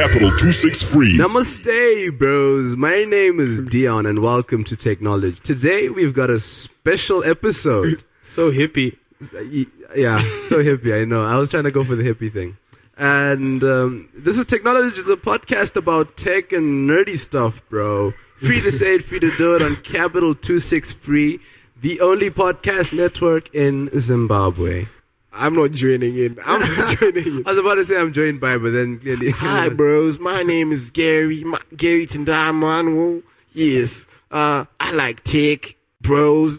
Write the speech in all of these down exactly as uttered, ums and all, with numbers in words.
Capital two six three. Namaste, bros. My name is Dion, and welcome to Technology. Today, we've got a special episode. So hippie. Yeah, so hippie, I know. I was trying to go for the hippie thing. And um, this is Technology. It's a podcast about tech and nerdy stuff, bro. Free to say it, free to do it on Capital two six three, the only podcast network in Zimbabwe. I'm not joining in. I'm not joining in. I was about to say I'm joined by, but then clearly... Hi, bros. My name is Gary. My, Gary Tindamano. Yes. Uh, I like tech, bros.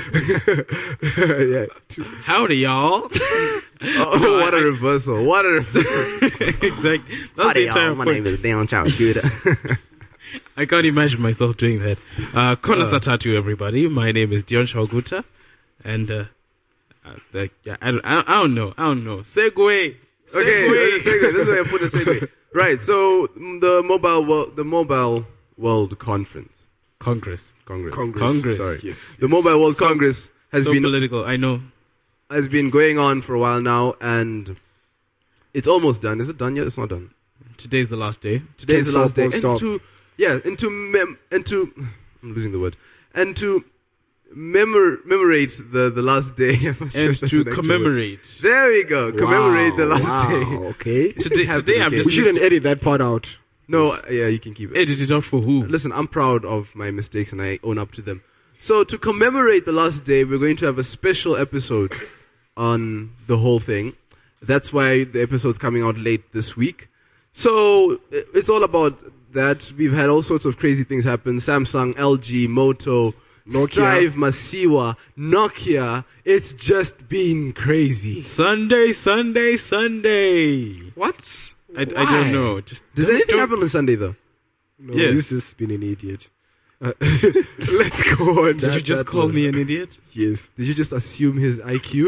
Yeah. Howdy, y'all. Oh, what a reversal. What a reversal. Exactly. That's Howdy, the entire y'all. My point. name is Leon Chowguda. I can't imagine myself doing that. Uh, Kona uh, Satatu, everybody. My name is Dion Chowguta. And, uh, uh like, yeah, I don't, I, I don't know. I don't know. Segway. Okay, Segway. segue. This is where I put a segue. Right, so the mobile world, the Mobile World Conference. Congress. Congress. Congress. Congress. Sorry. Yes. The Mobile World So- Congress has so been political, I know. has been going on for a while now, and it's almost done. Is it done yet? It's not done. Today's the last day. Today's the Can't last stop, day. won't And stop. to yeah, and to mem and to I'm losing the word. And to memor commemorate the the last day. I'm not sure And if that's to an actual word. commemorate. There we go. Commemorate the last wow. day. Okay. Today, Happy, today I'm okay. just We shouldn't listing- edit that part out. No, uh, yeah, you can keep it. edit it out for who? Listen, I'm proud of my mistakes and I own up to them. So to commemorate the last day, we're going to have a special episode on the whole thing. That's why the episode's coming out late this week. So i- it's all about that. We've had all sorts of crazy things happen. Samsung, L G, Moto, Nokia. Strive, Masiwa, Nokia. It's just been crazy. Sunday, Sunday, Sunday. What? I, I don't know. Just Did don't- anything don't- happen on Sunday though? No, Yes. He's just been an idiot. Uh, let's go on. Did you just call me an idiot? Yes. Did you just assume his I Q?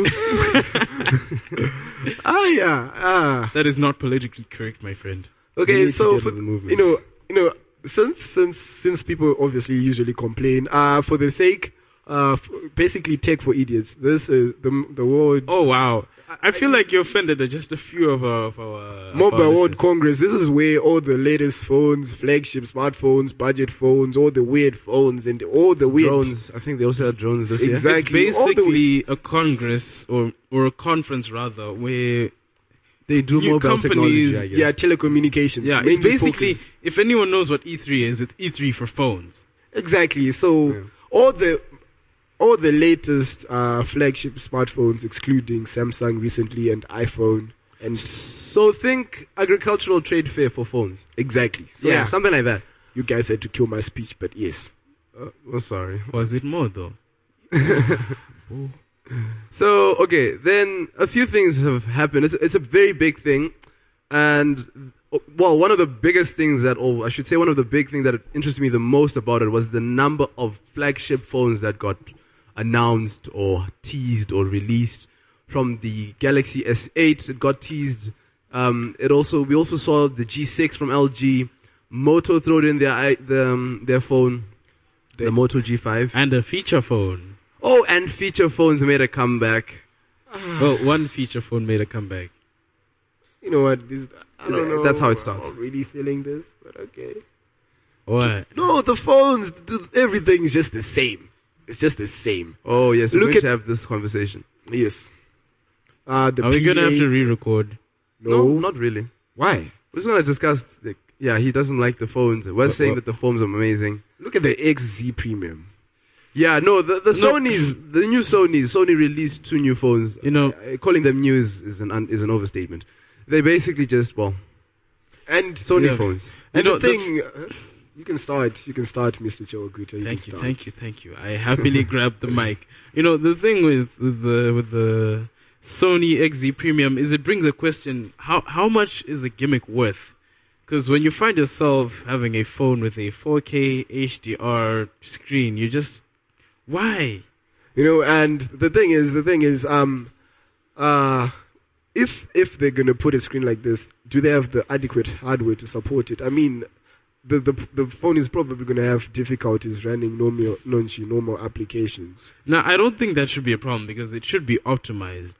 Ah, yeah. Ah. That is not politically correct, my friend. We Okay, need to so get for, with the movement. you know, you know, since since since people obviously usually complain, uh, for the sake, uh, f- basically tech for idiots. This is the the world Oh wow! I feel like you offended just a few of our, of our of Mobile our World listeners. Congress. This is where all the latest phones, flagship smartphones, budget phones, all the weird phones, and all the weird drones. I think they also had drones this year. Exactly. It's all the basically a congress or or a conference rather where They do You mobile technology, companies- I guess. Yeah, telecommunications. yeah, it's mainly basically focused- if anyone knows what E three is, it's E three for phones. exactly. So Yeah. all the all the latest uh, flagship smartphones, excluding Samsung recently and iPhone, and So think agricultural trade fair for phones. exactly. So Yeah, something like that. you guys had to kill my speech, but yes. Uh, oh, sorry. Was it more though? So, okay, then a few things have happened. It's, it's a very big thing. And, uh, well, one of the biggest things that, or I should say one of the big things that interested me the most about it was the number of flagship phones that got announced or teased or released. From the Galaxy S eight, it got teased. Um, it also, we also saw the G six from L G. Moto throwed in their, i- the, um, their phone, the Moto G five. And a feature phone. Oh, and feature phones made a comeback. Well, one feature phone made a comeback. You know what? This, I don't Yeah, know. that's how it starts. I'm not really feeling this, but okay. What? No, the phones, th- everything is just the same. It's just the same. Oh, yes, we're Look going at- to have this conversation. Yes. Uh, the Are we gonna P A have to re-record? No. No, not really. Why? We're just going to discuss, like, yeah, he doesn't like the phones. We're What- saying what- that the phones are amazing. Look at the X Z Premium. Yeah, no, the, the No. Sony's, the new Sony's, Sony released two new phones. You know, Uh, calling them new is, is an un, is an overstatement. They basically just, well, And Sony Yeah. phones. And You know, the the thing, uh, you can start. You can start, Mister Chawaguta. You Thank can you, start. thank you, thank you. I happily grabbed the mic. You know, the thing with, with the with the Sony X Z Premium is it brings a question: how how much is a gimmick worth? Because when you find yourself having a phone with a four K H D R screen, you just why? You know, and the thing is, the thing is, um, uh, if if they're gonna put a screen like this, do they have the adequate hardware to support it? I mean, the the the phone is probably gonna have difficulties running normal non normal applications. Now, I don't think that should be a problem because it should be optimized.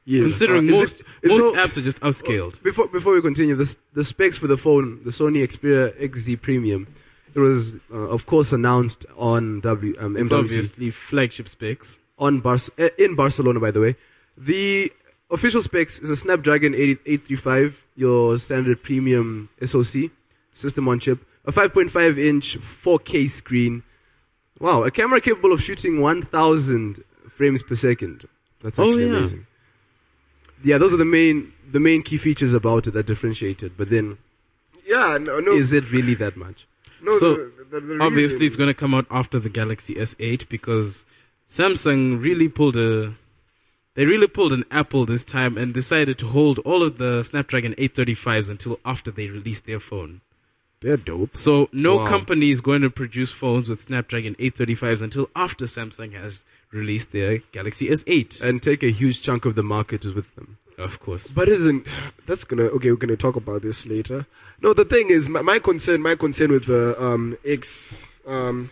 Yes. Considering Uh, is most it- is most so- apps are just upscaled. Before before we continue, the s- the specs for the phone, the Sony Xperia X Z Premium, it was uh, of course announced on W um, It's M W C, obviously flagship specs. on Bar- uh, in Barcelona, by the way. The official specs is a Snapdragon eight thirty-five, your standard premium S O C system on chip, a five point five inch four K screen. Wow, a camera capable of shooting one thousand frames per second. That's Oh, actually yeah. amazing. Yeah, those are the main the main key features about it that differentiate it. But then, Yeah, no, no. is it really that much? no So, the, the, the Obviously, reason- it's going to come out after the Galaxy S eight because Samsung really pulled a, they really pulled an Apple this time and decided to hold all of the Snapdragon eight thirty-fives until after they release their phone. they're dope. So no Wow. company is going to produce phones with Snapdragon eight thirty-fives until after Samsung has released their Galaxy S eight. And take a huge chunk of the market with them. Of course. But isn't that's gonna okay? We're gonna talk about this later. No, the thing is, my, my concern, my concern with the um X um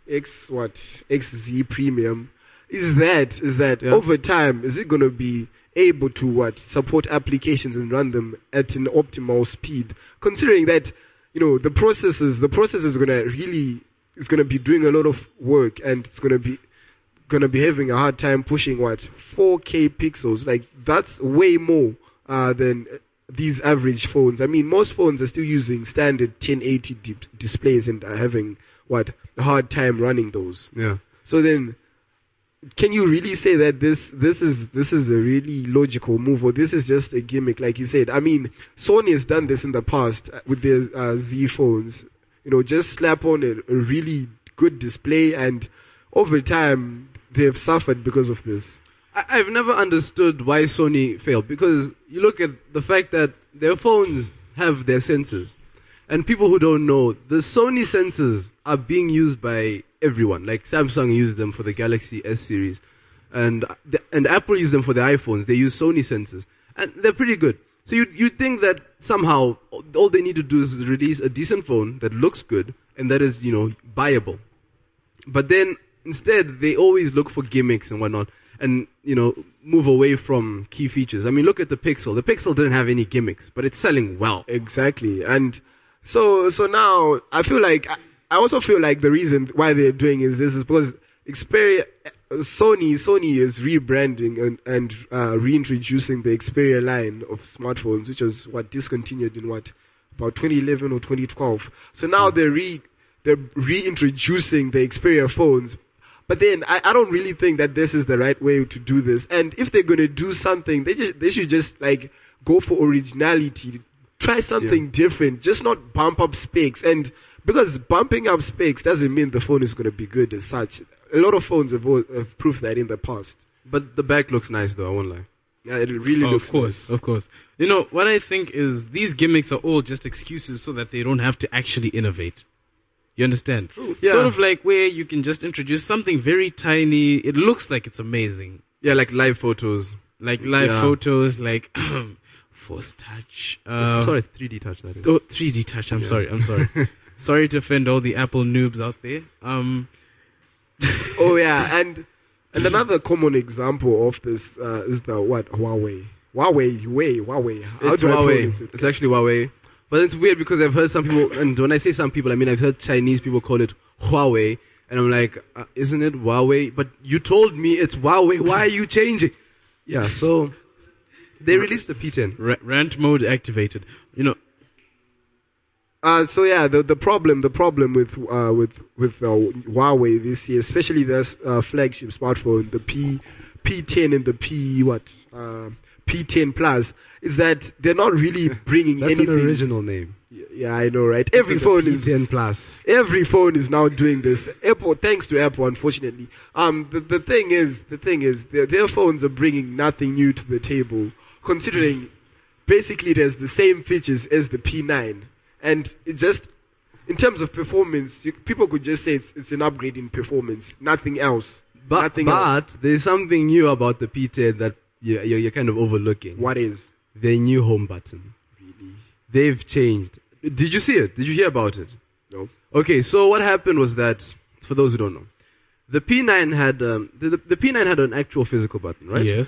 X what X Z Premium is that is that Yeah. over time is it gonna be able to what support applications and run them at an optimal speed? Considering that you know the processes, the process is gonna really is gonna be doing a lot of work and it's gonna be gonna be having a hard time pushing what four K pixels. Like that's way more uh, than these average phones. I mean, most phones are still using standard ten eighty di- displays and are having what a hard time running those. Yeah. So then, can you really say that this this is this is a really logical move, or this is just a gimmick, like you said? I mean, Sony has done this in the past with their uh, Z phones. You know, just slap on a, a really good display, and over time they've suffered because of this. I, I've never understood why Sony failed, because you look at the fact that their phones have their sensors. And people who don't know, the Sony sensors are being used by everyone. Like Samsung used them for the Galaxy S series. And and Apple used them for the iPhones. They use Sony sensors. And they're pretty good. So you you think that somehow all they need to do is release a decent phone that looks good and that is, you know, buyable. But then instead they always look for gimmicks and whatnot and, you know, move away from key features. I mean, look at the Pixel. The Pixel didn't have any gimmicks, but it's selling well. Exactly. And so so now I feel like I, I also feel like the reason why they're doing is this is because Xperia Sony Sony is rebranding and and uh, reintroducing the Xperia line of smartphones, which was what discontinued in what about twenty eleven or twenty twelve. So now they're re they're reintroducing the Xperia phones. But then I, I don't really think that this is the right way to do this. And if they're gonna do something, they just they should just like go for originality. Try something Yeah. different. Just not bump up specs. And because bumping up specs doesn't mean the phone is gonna be good as such. A lot of phones have, al- have proved that in the past. But the back looks nice though, I won't lie. Yeah, it really Oh, looks of course, nice. of course. You know, what I think is these gimmicks are all just excuses so that they don't have to actually innovate. You understand? Yeah. Sort of like where you can just introduce something very tiny. It looks like it's amazing. Yeah, like live photos. Like live Yeah. photos, like Force Touch. Uh, Sorry, three D touch that is. Oh, three D Touch. I'm sorry. I'm sorry. Sorry to offend all the Apple noobs out there. Um, Oh yeah, and and another common example of this uh, is the what Huawei. Huawei, Huawei, Huawei. How It's do I Huawei. pronounce it? It's actually Huawei. But it's weird because I've heard some people, and when I say some people, I mean I've heard Chinese people call it Huawei, and I'm like, uh, isn't it Huawei? But you told me it's Huawei. Why are you changing? Yeah, so they released the P ten. ra- rant mode activated. You know, Uh, so yeah, the the problem the problem with uh, with with uh, Huawei this year, especially this uh, flagship smartphone, the P P10 and the P what uh, P ten Plus, is that they're not really bringing That's anything. an original name. Yeah, I know, right? Every phone P is ten Plus. Every phone is now doing this. Apple, thanks to Apple, unfortunately. Um, the, the thing is, the thing is, their, their phones are bringing nothing new to the table, considering basically it has the same features as the P nine. And it just, in terms of performance, you, people could just say it's, it's an upgrade in performance. Nothing else. But, Nothing else. but there's something new about the P ten that you're, you're, you're kind of overlooking. What is? The new home button. Really? They've changed. Did you see it? Did you hear about it? No. Okay, so what happened was that, for those who don't know, the P nine had um, the, the, the P nine had an actual physical button, right? yes.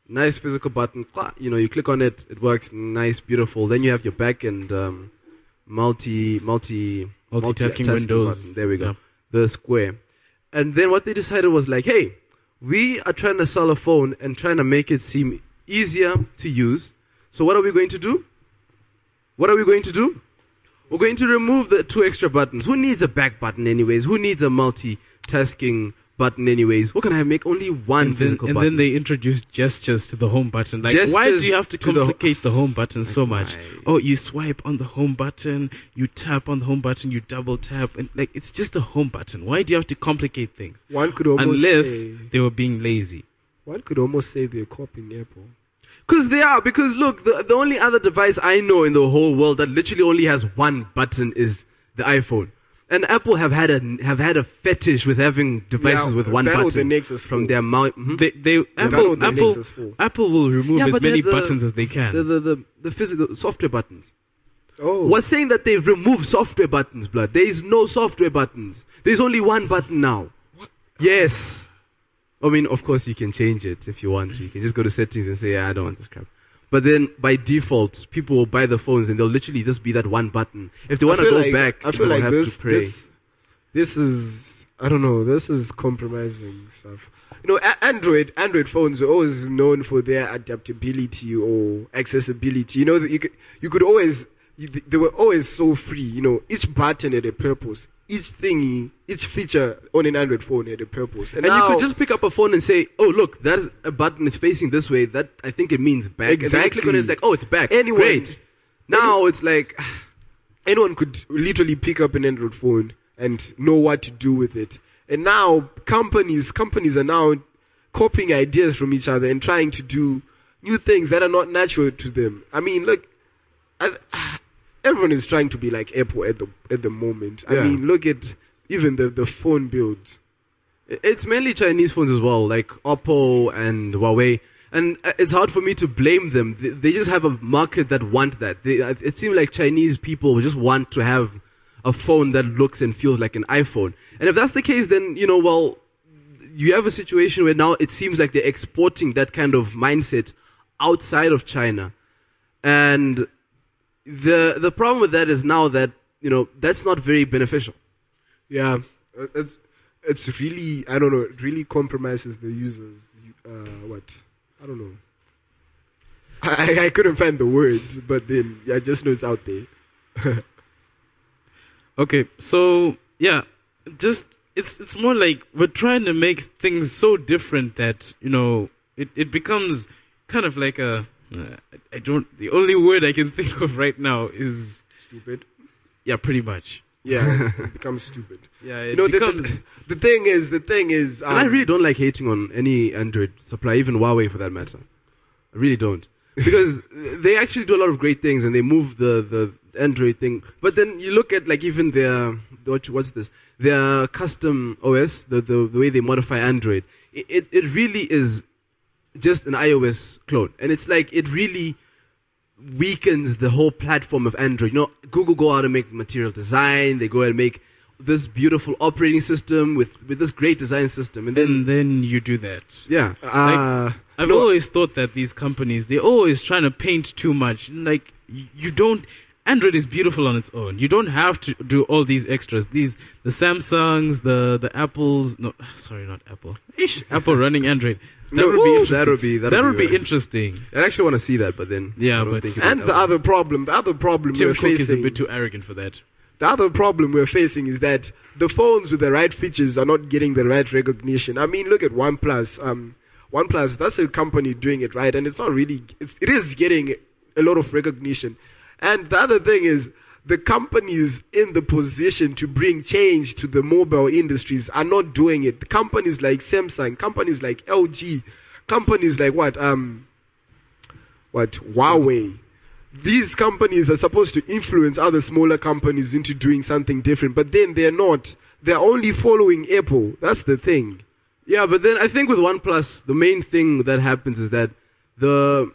nice physical button. Cla- You know, you click on it, it works nice, beautiful. Then you have your back and um, multi multi Multitasking windows. button. There we go, Yeah. the square. And then what they decided was like, hey, we are trying to sell a phone and trying to make it seem easier to use. So what are we going to do? What are we going to do? We're going to remove the two extra buttons. Who needs a back button anyways? Who needs a multitasking button anyways? We're going to make only one And, then, physical and button. then they introduced gestures to the home button. Like, why Gestures do you have to to the- complicate the, home button so much? why? Oh, you swipe on the home button, you tap on the home button, you double tap, and like it's just a home button. Why do you have to complicate things? One could almost Unless say, they were being lazy. one could almost say they're copying Apple. Because they are. Because look, the, the only other device I know in the whole world that literally only has one button is the iPhone. And Apple have had a have had a fetish with having devices Yeah, with one that or button the Nexus from four. their mouth. mhm. They, they, that Apple, or the Apple, Nexus four. Apple will remove Yeah, as but many the- the- buttons as they can. The the the, the physical software buttons. Oh, Was saying that they've removed software buttons, blood. There is no software buttons. There's only one button now. Yes. I mean, of course, you can change it if you want to. You can just go to settings and say, yeah, I don't want this crap. But then, by default, people will buy the phones and they'll literally just be that one button. If they want I to feel go like, back, I feel they'll like have this, to pray. this, this is, I don't know, this is compromising stuff. You know, a- Android, Android phones are always known for their adaptability or accessibility. You know, that you could, you could always, you, they were always so free. You know, each button had a purpose. Each thingy, each feature on an Android phone had a purpose. And, And now, you could just pick up a phone and say, oh, look, that is a button is facing this way. That, I think it means back. And then you click on it, it's Exactly. like, oh, it's back. Anyone- Great. Now it's like, anyone could literally pick up an Android phone and know what to do with it. And now companies, companies are now copying ideas from each other and trying to do new things that are not natural to them. I mean, look, I, everyone is trying to be like Apple at the at the moment. I Yeah. mean, look at even the the phone build. it's mainly Chinese phones as well, like Oppo and Huawei. And uh, it's hard for me to blame them. They, they just have a market that want that. They, it it seems like Chinese people just want to have a phone that looks and feels like an iPhone. And if that's the case, then, you know, well, you have a situation where now it seems like they're exporting that kind of mindset outside of China. And the the problem with that is now that, you know, that's not very beneficial. Yeah, uh, it's it's really, I don't know, it really compromises the users. Uh, what? I don't know. I, I couldn't find the word, but then yeah, I just know it's out there. Okay, so yeah, just it's it's more like we're trying to make things so different that you know it it becomes kind of like a uh, I don't the only word I can think of right now is Stupid. yeah, pretty much. Yeah, it becomes stupid. Yeah, it You know, the, becomes the, the thing is, the thing is, um, And I really don't like hating on any Android supplier, even Huawei for that matter. I really don't. Because they actually do a lot of great things and they move the, the Android thing. But then you look at like even their, what, what's this? Their custom O S, the, the, the way they modify Android. It, it, it really is just an iOS clone. And it's like, it really weakens the whole platform of Android. You know, Google go out and make material design. They go out and make this beautiful operating system with, with this great design system. And then, and then you do that. yeah. uh, I've no, always thought that these companies, they're always trying to paint too much. Like, y- you don't, Android is beautiful on its own. You don't have to do all these extras. These, the Samsungs, the, the Apples, no, sorry, not Apple. Ish, Apple running Android. That No, would be woo, interesting. that would be- that would that be would be right. interesting. I actually want to see that, but then Yeah, I don't but- think it and would the ever- other problem, the other problem Tim we're Cook is a facing, bit too arrogant for that. the other problem we're facing is that the phones with the right features are not getting the right recognition. I mean, look at OnePlus. Um, OnePlus, that's a company doing it right, and it's not really, it's, it is getting a lot of recognition. And the other thing is, the companies in the position to bring change to the mobile industries are not doing it. Companies like Samsung, companies like L G, companies like what, um, what, Huawei. These companies are supposed to influence other smaller companies into doing something different, but then they're not. They're only following Apple. That's the thing. Yeah, but then I think with OnePlus, the main thing that happens is that the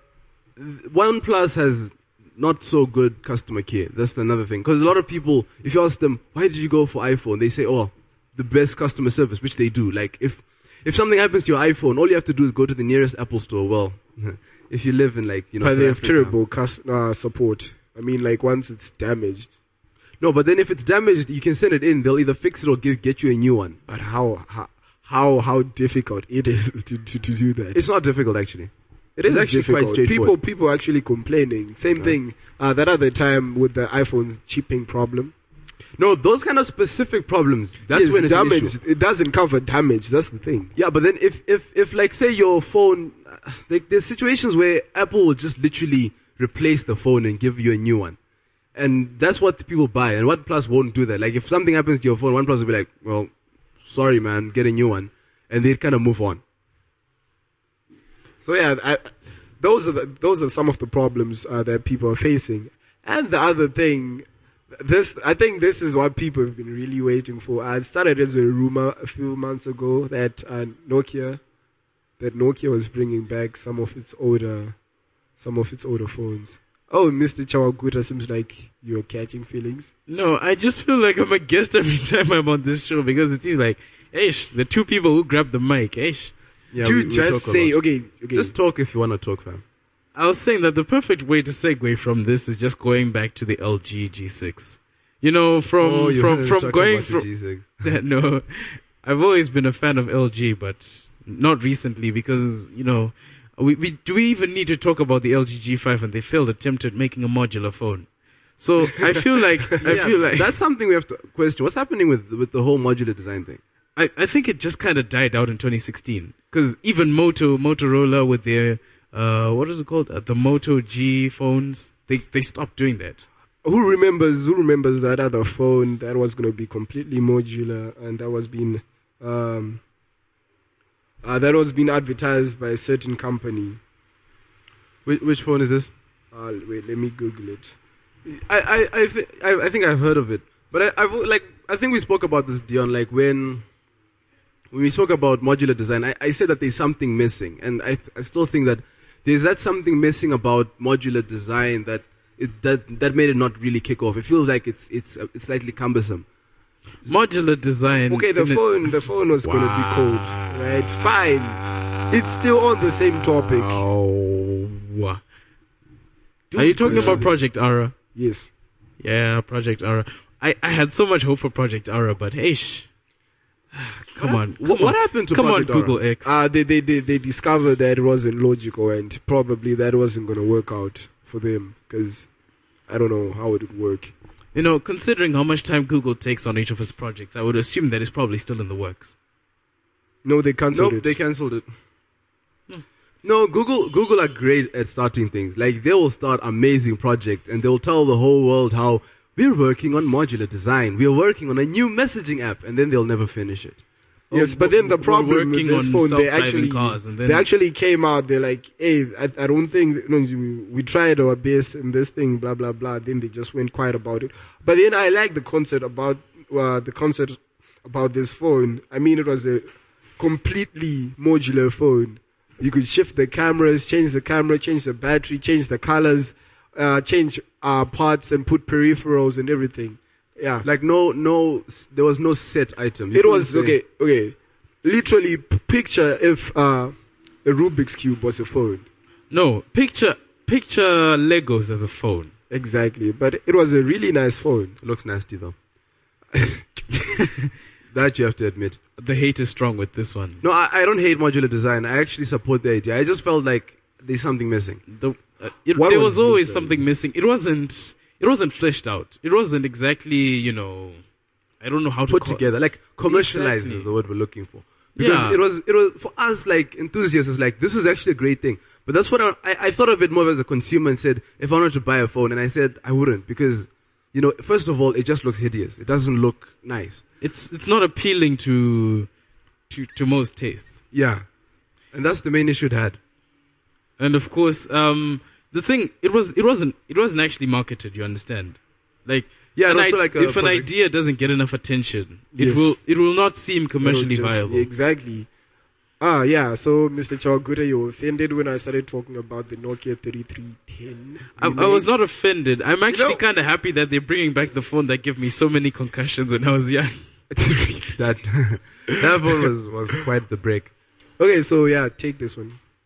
OnePlus has not so good customer care. That's another thing. Because a lot of people, if you ask them, why did you go for iPhone? They say, oh, the best customer service, which they do. Like, if, if something happens to your iPhone, all you have to do is go to the nearest Apple store. Well, if you live in like you know, But South they have Africa. terrible cus- uh, support. I mean, like once it's damaged. No, but then if it's damaged, you can send it in. They'll either fix it or give get you a new one. But how how how, how difficult it is to, to, to do that? It's not difficult actually. It is it's actually quite difficult. People straightforward. people are actually complaining. Same Yeah. thing. Uh, that other time with the iPhone chipping problem. No, those kind of specific problems. That's Yes, when it's an damage. issue. It doesn't cover damage. That's the thing. Yeah, but then if if if like say your phone, uh, like there's situations where Apple will just literally replace the phone and give you a new one, and that's what people buy. And OnePlus won't do that. Like if something happens to your phone, OnePlus will be like, "Well, sorry, man, get a new one," and they kind of move on. So yeah, I, those are the, those are some of the problems uh, that people are facing. And the other thing, this I think this is what people have been really waiting for. Uh, it started as a rumor a few months ago that uh, Nokia, that Nokia was bringing back some of its older, some of its older phones. Oh, Mister Chawaguta, seems like you're catching feelings. No, I just feel like I'm a guest every time I'm on this show because it seems like, ish, the two people who grabbed the mic, ish. Yeah, Dude, we- we just talk a say lot. okay, okay. Just talk if you want to talk, fam. I was saying that the perfect way to segue from this is just going back to the L G G six. You know, from Oh, you from heard from talking going about the from G six. that, no, I've always been a fan of L G, but not recently because you know, we, we do we even need to talk about the L G G five and they failed attempt at making a modular phone. So I feel like I Yeah, feel like that's something we have to question. What's happening with with the whole modular design thing? I, I think it just kind of died out in twenty sixteen because even Moto Motorola with their uh what is it called uh, the Moto G phones they they stopped doing that. Who remembers? Who remembers that other phone that was going to be completely modular and that was being, um, uh, that was being advertised by a certain company? Which, which phone is this? Uh, wait, let me Google it. I I I, th- I I think I've heard of it, but I I like I think we spoke about this, Dion. Like when when we spoke about modular design, I, I said that there's something missing, and I th- I still think that there's that something missing about modular design that it that that made it not really kick off. It feels like it's it's uh, it's slightly cumbersome. Modular design. Okay, the in it- phone, the phone was going to be cold, right? Fine. It's still on the same topic. Wow. Are you talking about Project Ara? Yes. Yeah, Project Ara. I, I had so much hope for Project Ara, but hey, sh- come on, come What, on. what happened to Come on, Project Aura? Google X. Uh, they, they, they, they discovered that it wasn't logical and probably that wasn't going to work out for them because I don't know how it would work. You know, considering how much time Google takes on each of its projects, I would assume that it's probably still in the works. No, they cancelled Nope, it. they cancelled it. No, Google Google are great at starting things. Like they will start amazing projects and they'll tell the whole world how we're working on modular design. We're working on a new messaging app, and then they'll never finish it. Yes, but then the We're problem with working this on phone, they self-driving actually cars and then- they actually came out. They're like, "Hey, I, I don't think no, we, we tried our best in this thing, blah blah blah." Then they just went quiet about it. But then I like the concept about uh, the concept about this phone. I mean, it was a completely modular phone. You could shift the cameras, change the camera, change the battery, change the colors, uh, change uh, parts, and put peripherals and everything. Yeah, Like no, no, s- there was no set item. You it couldn't was say- okay. Okay, literally, p- picture if uh, a Rubik's cube was a phone. No, picture picture Legos as a phone. Exactly, but it was a really nice phone. It looks nasty though. That you have to admit. The hate is strong with this one. No, I, I don't hate modular design. I actually support the idea. I just felt like there's something missing. The, uh, it, What there was was always missing? something missing. It wasn't. It wasn't fleshed out. It wasn't exactly. You know, I don't know how to Put call- together, like commercialized Exactly. is the word we're looking for. Because Yeah. it was, it was for us like enthusiasts. It's like this is actually a great thing. But that's what I, I, I thought of it more as a consumer and said, if I wanted to buy a phone, and I said I wouldn't because, you know, first of all, it just looks hideous. It doesn't look nice. It's it's not appealing to to to most tastes. Yeah, and that's the main issue it had. And of course, um, the thing it was it wasn't it wasn't actually marketed. You understand? Like Yeah, an and also i- like a if an product- idea doesn't get enough attention, it Yes. will it will not seem commercially It was just- viable. Exactly. Ah, yeah. So, Mister Chawaguta, you were offended when I started talking about the Nokia thirty-three ten. I, I was not offended. I'm actually know- kind of happy that they're bringing back the phone that gave me so many concussions when I was young. that that phone was was quite the break. Okay, so yeah, take this one.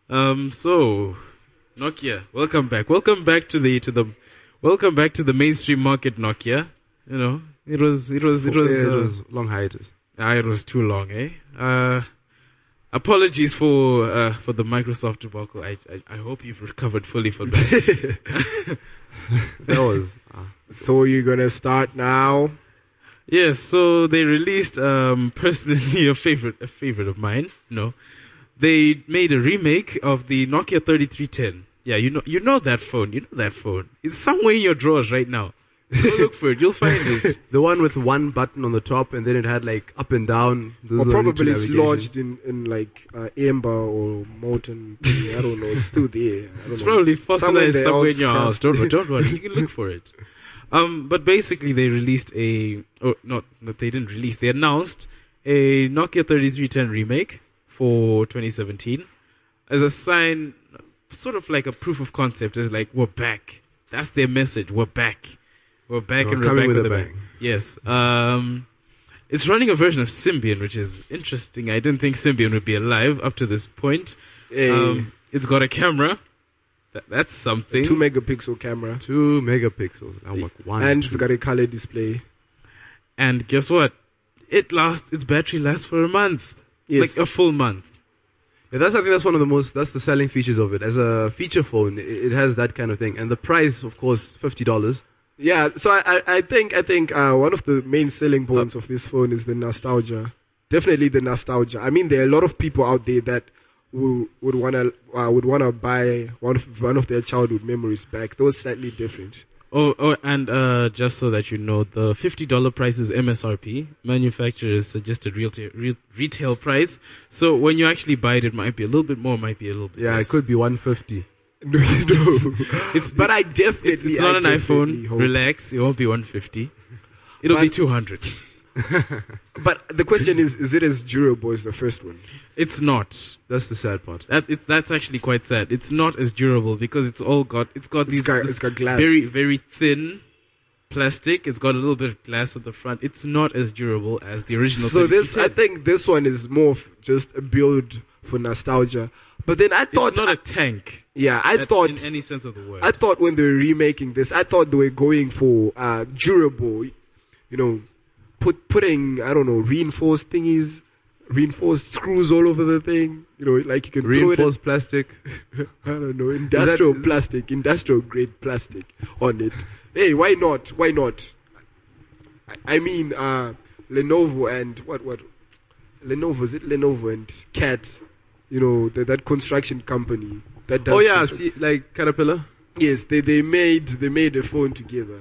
Um, so Nokia, welcome back. Welcome back to the to the welcome back to the mainstream market, Nokia. You know, it was it was it was, Yeah, it uh, was long hiatus. ah, it was too long, eh? Uh, apologies for uh, for the Microsoft debacle. I, I I hope you've recovered fully from that. That was. Uh, So you're gonna start now. Yes, so they released um personally a favorite a favorite of mine. No. They made a remake of the Nokia thirty-three ten. Yeah, you know you know that phone. You know that phone. It's somewhere in your drawers right now. Go look for it. You'll find it. the one with one button on the top, and then it had like up and down. Those Or are the probably two it's navigation. lodged in, in like uh, Amber or Molten. I don't know. It's still there. I don't It's know. probably Somewhere fossilized in the somewhere in your outcast. house. Don't, don't worry. You can look for it. Um, but basically they released a, oh, not that they didn't release, they announced a Nokia thirty-three ten remake for twenty seventeen as a sign, sort of like a proof of concept. It's like, we're back. That's their message. We're back. We're back We're and we're coming back with with a a bang. bang. Yes. Um, it's running a version of Symbian, which is interesting. I didn't think Symbian would be alive up to this point. Hey, Um, it's got a camera. That, that's something. two megapixel camera. Two megapixels. I'm like, one. And two. it's got a color display. And guess what? It lasts, its battery lasts for a month. Yes. Like a full month. Yeah, that's I think that's one of the most. That's the selling features of it. As a feature phone, it, it has that kind of thing, and the price, of course, fifty dollars. Yeah, so I, I, I think I think uh, one of the main selling points of this phone is the nostalgia. Definitely the nostalgia. I mean, there are a lot of people out there that who would wanna uh, would wanna buy one of one of their childhood memories back. Those slightly different. Oh, oh, and uh, just so that you know, the fifty dollars price is M S R P, manufacturer's suggested retail, re- retail price. So when you actually buy it, it might be a little bit more, might be a little bit Yeah, less. it could be one fifty. No, no. It's, But I definitely, it's, it's I not an definitely iPhone. hope- Relax, it won't be one fifty. It'll be But- two hundred. But the question is, is it as durable as the first one? It's not. That's the sad part. That it's that's actually quite sad. It's not as durable because it's all got it's got It's these got, this it's got glass. very very thin plastic. It's got a little bit of glass at the front. It's not as durable as the original. So this, I thirty-three ten. think this one is more of just a build for nostalgia. But then I thought, it's not I- a tank. yeah, I at- thought in any sense of the word. I thought when they were remaking this, I thought they were going for uh, durable, you know, put putting I don't know reinforced thingies, reinforced screws all over the thing. You know, like you can Reinforced plastic. throw it. I don't know, industrial that- plastic, industrial grade plastic on it. Hey, why not? Why not? I, I mean, uh, Lenovo and what what Lenovo is it? Lenovo and Cat. You know, the, that construction company that does. Oh yeah, constru- see, like Caterpillar. Yes, they they made they made a phone together.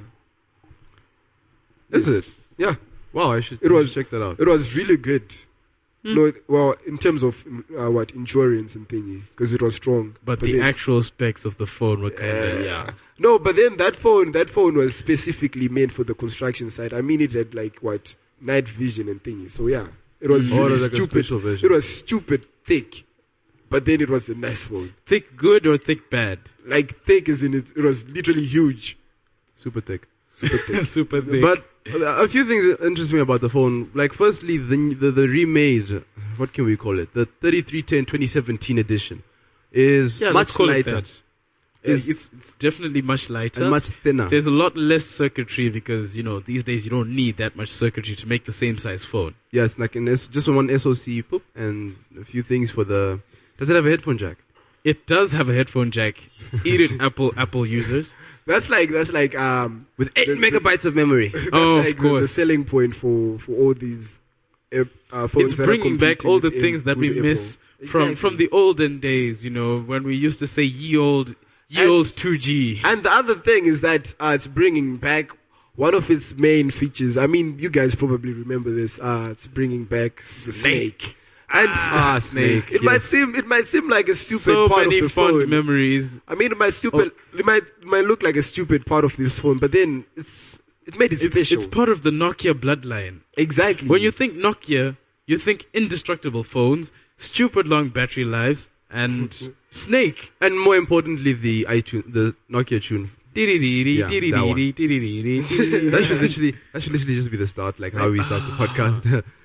Is Yes. it? Yeah, Wow, I should, It I was- should check that out. it was really good. Hmm. No, it- well, in terms of uh, what endurance and thingy, because it was strong. but the then- actual specs of the phone were kind of yeah. No, but then that phone that phone was specifically made for the construction side. I mean, it had like what night vision and thingy. So yeah, it was Oh, it really was like a stupid. special version. It was stupid thick, but then it was a nice phone. Thick good or thick bad? Like thick is in it. It was literally huge, Super thick. super thick. Super thick. But uh, a few things that interest me about the phone. Like, firstly, the the, the remade, what can we call it? The thirty-three ten twenty seventeen edition is yeah, much let's call lighter it that. It's, it's it's definitely much lighter. and much thinner. There's a lot less circuitry because you know these days you don't need that much circuitry to make the same size phone. Yeah, it's like an S, just one S O C, poop, and a few things for the. Does it have a headphone jack? It does have a headphone jack. Eat it, Apple Apple users. That's like that's like um With eight The- the- megabytes of memory. that's Oh, of like the- the, course. selling point for for all these uh, uh, phones. It's that are bringing back competing all the with things A- that we with miss Apple. from Exactly. from the olden days. You know when we used to say ye old ye And- old two G. And the other thing is that uh, it's bringing back one of its main features. I mean, you guys probably remember this. Uh, it's bringing back the snake. And Ah, snake. it might yes. seem it might seem like a stupid So part many of the fond phone. memories. I mean, it might stupid. It might it might look like a stupid part of this phone, but then it's it made it It's, special. it's part of the Nokia bloodline. exactly. When you think Nokia, you think indestructible phones, stupid long battery lives, and Snake. And more importantly, the iTunes, the Nokia tune. Yeah, that one. That That should literally, that should literally just be the start, like how we start the podcast.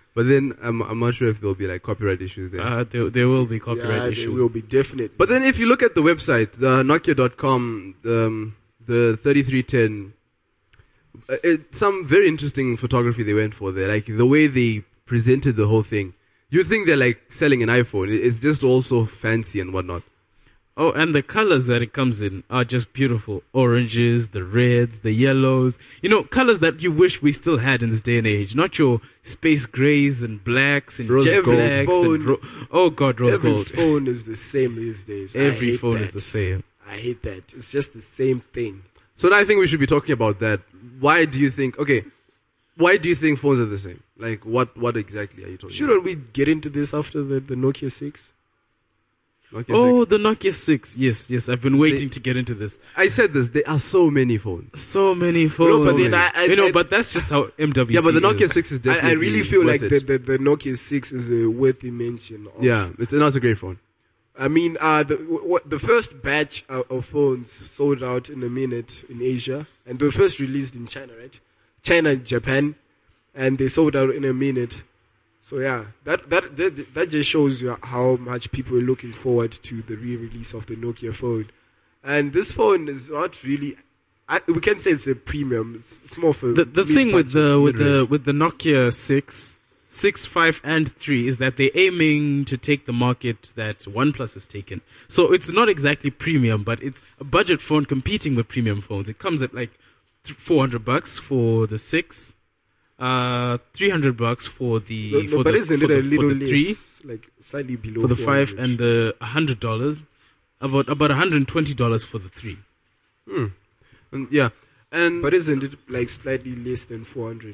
But then I'm I'm not sure if there'll be like copyright issues there. Uh, there, there will be copyright yeah, issues. There will be definite. But then if you look at the website, the Nokia dot com, the, um, the thirty-three ten, uh, it, some very interesting photography they went for there. Like the way they presented the whole thing. You think they're like selling an iPhone. It- It's just also fancy and whatnot. Oh, and the colors that it comes in are just beautiful. Oranges, the reds, the yellows. You know, colors that you wish we still had in this day and age. Not your space grays and blacks and Rose jet gold. blacks. Phone- And ro- oh, God, rose Every gold. phone is the same these days. I Every hate phone that. is the same. I hate that. It's just the same thing. So now I think we should be talking about that. Why do you think, okay, why do you think phones are the same? Like what, what exactly are you talking Shouldn't we get into this after the, the Nokia six? about? Nokia Oh, six. the Nokia six. Yes, yes. I've been waiting They- to get into this. I said this, there are so many phones. So many phones. No, but then I, I, you know, I, but that's just how M W C Yeah, but the Nokia is. six is I, definitely I really feel like worth the, it. the, the Nokia six is a worthy mention. Of, Yeah, it's, no, it's a great phone. I mean, uh, the what, the first batch of, of phones sold out in a minute in Asia, and they were first released in China, right? China and Japan, and they sold out in a minute. So yeah, that that that, that just shows you how much people are looking forward to the re-release of the Nokia phone. And this phone is not really. I, we can say it's a premium. It's, it's more for The the thing with the mid-budget. with the with the Nokia six, six, five, and three is that they're aiming to take the market that OnePlus has taken. So it's not exactly premium, but it's a budget phone competing with premium phones. It comes at like four hundred bucks for the six, uh, three hundred bucks for the No, no, for but the, isn't for it the, a little for the less, three, like slightly below for the four five, hundred? and the hundred dollars, about about hundred and twenty dollars for the three. Hmm. And, yeah, and But isn't it like slightly less than four hundred?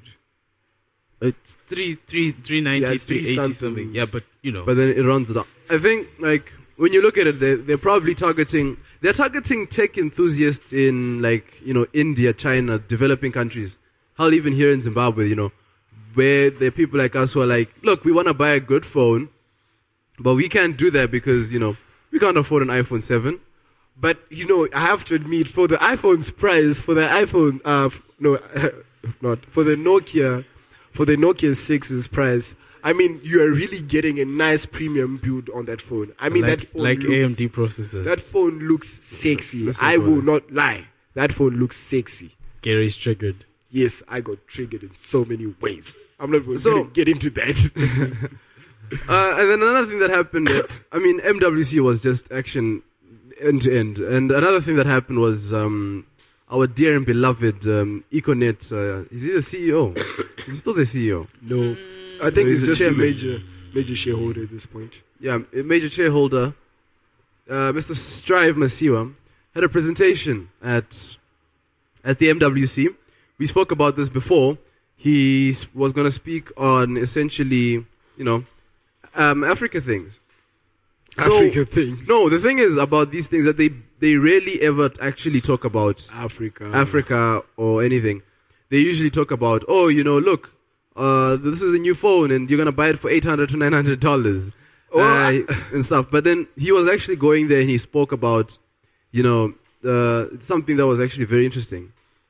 It's three three three ninety, Yeah, it's three three eighty something. something. Yeah, but you know. but then it runs down. I think like when you look at it, they they're probably targeting they're targeting tech enthusiasts in like you know India, China, developing countries. Hell, even here in Zimbabwe, you know, where there are people like us who are like, look, we want to buy a good phone, but we can't do that because you know we can't afford an iPhone seven. But you know, I have to admit, for the iPhone's price, for the iPhone, uh, f- no, not for the Nokia, for the Nokia six's price. I mean, you are really getting a nice premium build on that phone. I mean, like that phone like looks, A M D processors. that phone looks sexy. That's I not will bad. not lie. That phone looks sexy. Gary's triggered. Yes, I got triggered in so many ways. I'm not going So- to get into that. Uh, and then another thing that happened, at, I mean, M W C was just action end to end. And another thing that happened was um, our dear and beloved um, Econet. Uh, is he the C E O? He's still the C E O. No, I think No, he's he's the just a chairman. major, major shareholder at this point. Yeah, a major shareholder, uh, Mister Strive Masiwa, had a presentation at at the M W C. We spoke about this before. He s- was going to speak on essentially, you know, um, Africa things. So- Africa things. No, the thing is about these things that they they rarely ever actually talk about Africa. Africa or anything. They usually talk about, oh, you know, look, uh, this is a new phone and you're gonna buy it for eight hundred to nine hundred dollars, Oh, uh, and stuff. But then he was actually going there and he spoke about, you know, uh, something that was actually very interesting.